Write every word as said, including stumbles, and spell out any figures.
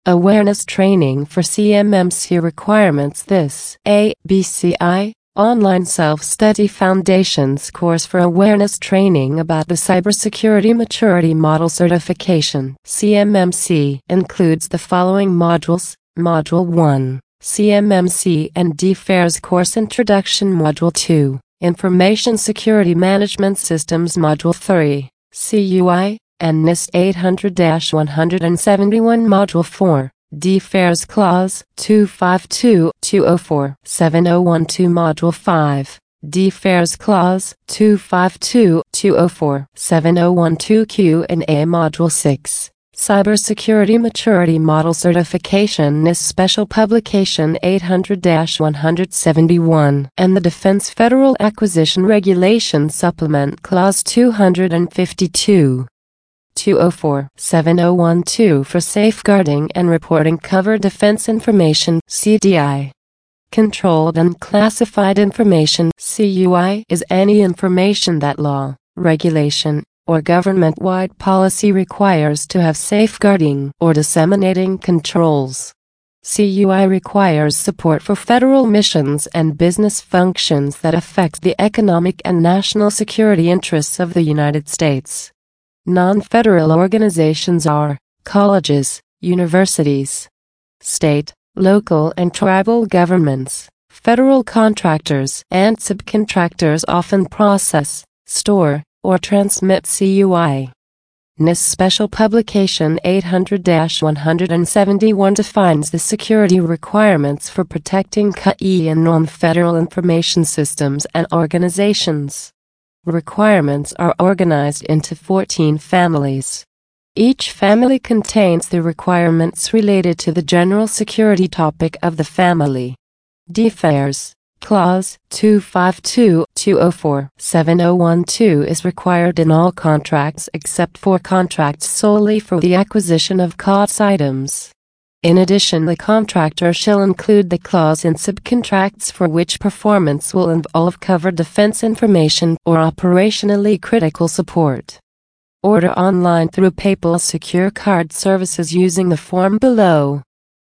Awareness training for C M M C requirements. This A B C I online self-study foundations course for awareness training about the Cybersecurity Maturity Model Certification C M M C includes the following modules. Module one, C M M C and D FAIRS Course Introduction. Module two, Information Security Management Systems. Module three, C U I and NIST eight hundred dash one seventy-one. Module four, D FAIRS Clause two fifty-two dash two oh four dash seven oh one two. Module five, D FAIRS Clause two fifty-two dash two oh four dash seven oh one two Q and A. Module six, Cybersecurity Maturity Model Certification. NIST Special Publication eight hundred dash one seventy-one and the Defense Federal Acquisition Regulation Supplement Clause two fifty-two dash two oh four dash seven oh one two for safeguarding and reporting covered defense information. C D I. Controlled and classified information. C U I is any information that law, regulation, or government-wide policy requires to have safeguarding or disseminating controls. C U I requires support for federal missions and business functions that affect the economic and national security interests of the United States. Non-federal organizations are colleges, universities, state, local and tribal governments, federal contractors and subcontractors often process, store, or transmit C U I. NIST Special Publication eight hundred dash one seventy-one defines the security requirements for protecting C U I and non-federal information systems and organizations. Requirements are organized into fourteen families. Each family contains the requirements related to the general security topic of the family. D FAIRS Clause two fifty-two dash two oh four dash seven oh one two is required in all contracts except for contracts solely for the acquisition of C O T S items. In addition, the contractor shall include the clause in subcontracts for which performance will involve covered defense information or operationally critical support. Order online through PayPal Secure Card Services using the form below.